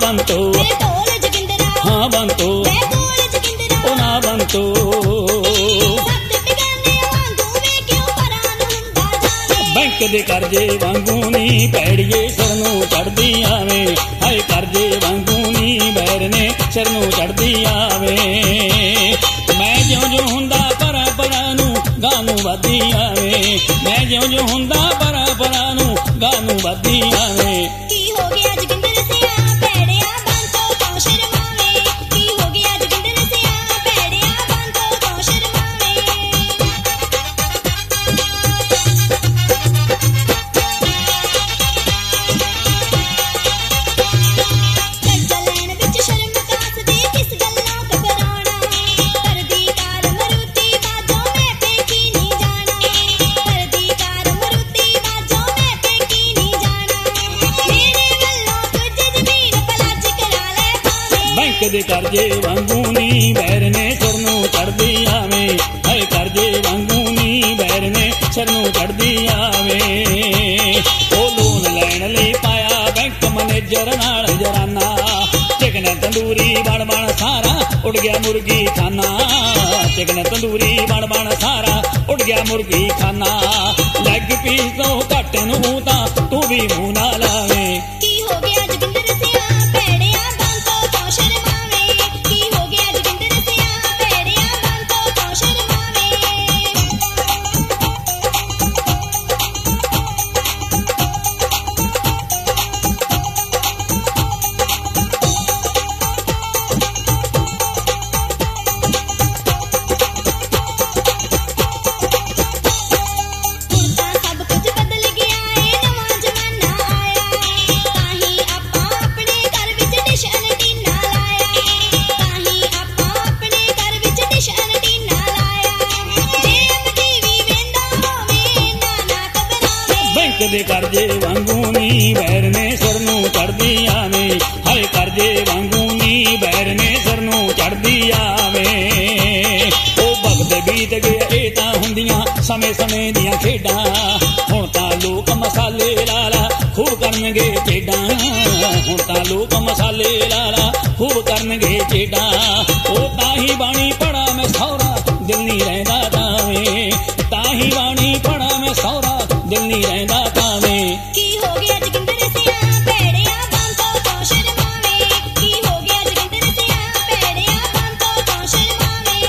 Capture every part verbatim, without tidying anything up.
ਬੰਤੋ ਢੋਲ ਜੋਗਿੰਦਰਾ ਹਾਂ ਬੰਤੋ ਵੇ ਢੋਲ ਜੋਗਿੰਦਰਾ ਉਹ ਨਾ ਬੰਤੋ ਸੱਤ ਬਿਗਾਨੇ ਵਾਂਗੂ ਵੇ ਕਿਉਂ ਪਰਾਂ ਨੂੰ ਹੁੰਦਾ ਜਾਵੇ ਬੈਂਕ ਦੇ ਕਰਜ਼ੇ ਵਾਂਗੂ ਨੀ ਭੈੜੀਏ ਸਿਰ ਨੂੰ ਚੜਦੀ ਆਵੇ ਹਾਏ ਕਰਜ਼ੇ ਵਾਂਗੂ ਨੀ ਬੈਰ ਨੇ ਸਿਰ ਨੂੰ ਚੜਦੀ ਆਵੇ ਮੈਂ ਜਿਉਂ ਜਿਉਂ ਹੁੰਦਾ ਪਰਾਂ ਪਰਾਂ ਨੂੰ ਗਾਂ ਨੂੰ ਵੱਧਦੀ ਆਵੇ ਮੈਂ ਜਿਉਂ ਜਿਉਂ ਹੁੰਦਾ ਪਰਾਂ ਪਰਾਂ ਨੂੰ ਗਾਂ ਨੂੰ ਵੱਧਦੀ ਆਵੇ ਕੀ ਹੋ ਗਿਆ ਜੋਗਿੰਦਰ ਸਿਆ ਭੈੜਿਆ ਬੰਤੋ ਤੋਂ ਸ਼ਰਮਾਵੇ ਕੀ ਹੋ ਗਿਆ ਜੋਗਿੰਦਰ ਸਿਆ ਭੈੜਿਆ ਬੰਤੋ ਤੋਂ ਸ਼ਰਮਾਵੇ ਕਰਜ਼ਾ ਲੈਣ ਵਿੱਚ ਸ਼ਰਮ ਕਾਸਦੀ ਕਿਸ ਗੱਲੋਂ ਘਬਰਾਉਣਾ ਕਰਦੀ ਕਾਰ ਮਰੂਤੀ ਬਾਜੋਂ ਮੈਂ ਪੇਕੀ ਨਹੀਂ ਜਾਣਾ ਕਰਦੀ ਕਾਰ ਮਰੂਤੀ ਬਾਜੋਂ ਮੈਂ ਪੇਕੀ ਨਹੀਂ ਜਾਣਾ ਮੇਰੇ ਵੱਲੋਂ ਕੁਝ ਜ਼ਮੀਨ ਪਲਾਜ ਕਰਾ ਲੈ ਭਾਵੇਂ ਬੈਂਕ ਦੇ ਕਰਜ਼ੇ ਵਾਂਗੂ ਨੀ ਬੈਰ ਨੇ ਸਿਰ ਨੂੰ ਚੜਦੀ ਆਵੇ ਹਾਏ ਕਰਜ਼ੇ ਵਾਂਗੂ ਨੀ ਬੈਰ ਨੇ ਸਿਰ ਨੂੰ ਚੜਦੀ ਆਵੇ ਉਹ ਲੋਨ ਲੈਣ ਲਈ ਪਾਇਆ ਬੈਂਕ ਮੈਨੇਜਰ ਨਾਲ ਜਰਾਨਾ ਚਿਕਨ ਤੰਦੂਰੀ ਬਣ ਬਣ ਸਾਰਾ ਉੱਡ ਗਿਆ ਮੁਰਗੀ ਖਾਨਾ ਚਿਕਨ ਤੰਦੂਰੀ ਬਣ ਬਣ ਸਾਰਾ ਉੱਡ ਗਿਆ ਮੁਰਗੀ ਖਾਨਾ ਲੈਗ ਪੀਸ ਤੋਂ ਘੱਟ ਨੂੰ ਤਾਂ ਤੂੰ ਵੀ ਮੂੰਹ ਨਾ ਲਾਵੇਂ ਕੀ ਹੋ ਗਿਆ ਜੋਗਿੰਦਰ ਸਿਆ ਭੈੜਿਆ ਬੰਤੋ ਤੋਂ ਸ਼ਰਮਾਵੇ ਕੀ ਹੋ ਗਿਆ ਜੋਗਿੰਦਰ ਸਿਆ ਭੈੜਿਆ ਬੰਤੋ ਤੋਂ ਸ਼ਰਮਾਵੇ ਹੁਣ ਤਾਂ ਸਭ ਕੁਝ ਬਦਲ ਗਿਆ ਏ ਨਵਾਂ ਜ਼ਮਾਨਾ ਆਇਆ ਤਾਂ ਹੀ ਆਪਾਂ ਆਪਣੇ ਘਰ ਵਿੱਚ ਡਿਸ਼ ਐਂਟੀਨਾ ਲਾਇਆ ਤਾਂ ਹੀ ਆਪਾਂ ਆਪਣੇ ਘਰ ਵਿੱਚ ਡਿਸ਼ ਐਂਟੀਨਾ ਲਾਇਆ ਜੇ ਐਮਟੀਵੀ ਵੇਂਦਾ ਹੋਵੇ ਨਾ ਨਾ ਘਬਰਾਵੇ ਬੈਂਕ ਦੇ ਕਰਜ਼ੇ ਵਾਂਗੂ ਨੀ ਬੈਰ ਨੇ ਸਿਰ ਨੂੰ ਚੜਦੀ ਆਵੇ ਹਾਏ ਕਰਜ਼ੇ ਵਾਂਗੂ ਨੀ ਬੈਰ ਨੇ ਸਿਰ ਨੂੰ ਚੜਦੀ ਆਵੇ ਉਹ ਵਕਤ ਬੀਤ ਗਿਆ ਇਹ ਤਾਂ ਹੁੰਦੀਆਂ ਸਮੇਂ ਸਮੇਂ ਦੀਆਂ ਖੇਡਾਂ ਹੁਣ ਤਾਂ ਲੋਕ ਮਸਾਲੇ ਲਾਲਾ ਖੂਬ ਕਰਨਗੇ ਖੇਡਾਂ ਹੁਣ ਤਾਂ ਲੋਕ ਮਸਾਲੇ ਲਾਲਾ ਖੂਬ ਕਰਨਗੇ ਖੇਡਾਂ ਉਹ ਤਾਂ ਹੀ ਬਾਣੀ ਪੜਾ ਮੈਂ ਸਹੁਰਾ ਦਿਲ ਨਹੀਂ ਰਹਿੰਦਾ ਤਾਵੇਂ ਤਾਂ ਹੀ ਬਾਣੀ ਪੜਾ ਮੈਂ ਸਹੁਰਾ ਦਿਲ ਨਹੀਂ ਰਹਿੰਦਾ ਤਾਵੇਂ ਕੀ ਹੋ ਗਿਆ ਜੋਗਿੰਦਰ ਸਿਆ ਭੈੜਿਆ ਬੰਤੋ ਤੋਂ ਸ਼ਰਮਾਵੇ ਕੀ ਹੋ ਗਿਆ ਜੋਗਿੰਦਰ ਸਿਆ ਭੈੜਿਆ ਬੰਤੋ ਤੋਂ ਸ਼ਰਮਾਵੇ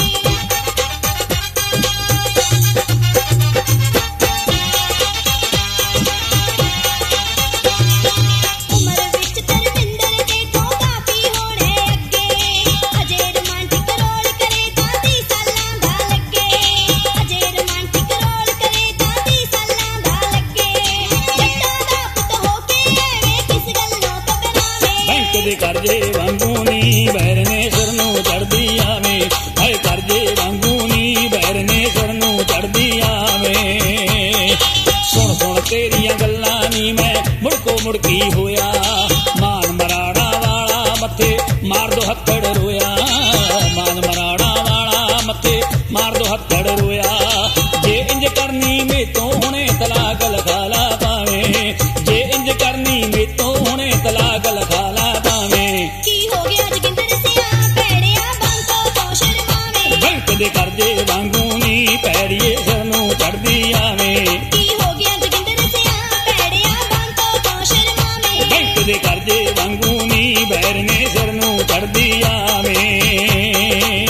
ਉਮਰ ਵਿੱਚ ਧਰਮਿੰਦਰ ਦੇ ਤੋਂ ਕਾਫੀ ਹੋਣੇ ਅੱਗੇ ਅਜੇ ਰੋਮਾਂਟਿਕ ਰੋਲ ਕਰੇ ਤਾਂ ਤੀਹ ਸਾਲਾਂ ਦਾ ਲੱਗੇ ਅਜੇ ਰੋਮਾਂਟਿਕ ਰੋਲ ਕਰੇ ਤਾਂ ਤੀਹ ਸਾਲਾਂ ਦਾ ਲੱਗੇ ਜੱਟਾਂ ਦਾ ਪੁੱਤ ਹੋ ਕੇ ਐਵੇਂ ਕਿਸ ਗੱਲੋਂ ਘਬਰਾਵੇ ਬੈਂਕ ਦੇ ਕਰਜ਼ੇ ਵਾਂਗੂ ਨੀ ਬੈਰ ਨੇ ਸਿਰ ਨੂੰ ਚੜਦੀ ਆਵੇ ਹਾਏ ਕਰਜ਼ੇ ਵਾਂਗੂ ਨੀ ਬੈਰ ਨੇ ਸਿਰ ਨੂੰ ਚੜਦੀ ਆਵੇ ਸੁਣ ਸੁਣ ਤੇਰੀਆਂ ਗੱਲਾਂ ਨੀ ਮੈਂ ਮੁੜਕੋ ਮੁੜਕੀ ਹੋਇਆ ਮਾਨ ਮਰਾੜਾ ਵਾਲਾ ਮੱਥੇ ਮਾਰ ਦੋ ਹੱਥੜ ਰੋਇਆ ਮਾਨ ਮਰਾੜਾ ਵਾਲਾ ਮੱਥੇ ਮਾਰ ਦੋ ਹੱਥੜ ਰੋਇਆ ਜੇ ਇੰਜ ਕਰਨੀ ਮੇਤੋਂ ਹੁਣੇ ਤਲਾਕ ਲਖਾ ਲਾ ਭਾਵੇਂ ਜੇ ਇੰਜ ਕਰਨੀ ਮੇਤੋਂ ਹੁਣੇ ਤਲਾਕ ਲਖਾ ਲਾ ਭਾਵੇਂ ਕੀ ਹੋ ਗਿਆ ਜੋਗਿੰਦਰ ਸਿਆ ਭੈੜਿਆ ਬੰਤੋ ਤੋਂ ਸ਼ਰਮਾਵੇ ਬੈਂਕ ਦੇ ਕਰਜ਼ੇ ਵਾਂਗੂ ਨੀ ਭੈੜੀਏ ਸਿਰ ਨੂੰ ਚੜਦੀ ਆਵੇ ਕੀ ਹੋ ਗਿਆ ਜੋਗਿੰਦਰ ਸਿਆ ਭੈੜਿਆ ਬੰਤੋ ਤੋਂ ਸ਼ਰਮਾਵੇ ਬੈਂਕ ਦੇ ਕਰਜ਼ੇ ਵਾਂਗੂ ਨੀ ਬੈਰ ਨੇ ਸਿਰ ਨੂੰ ਚੜਦੀ ਆਵੇ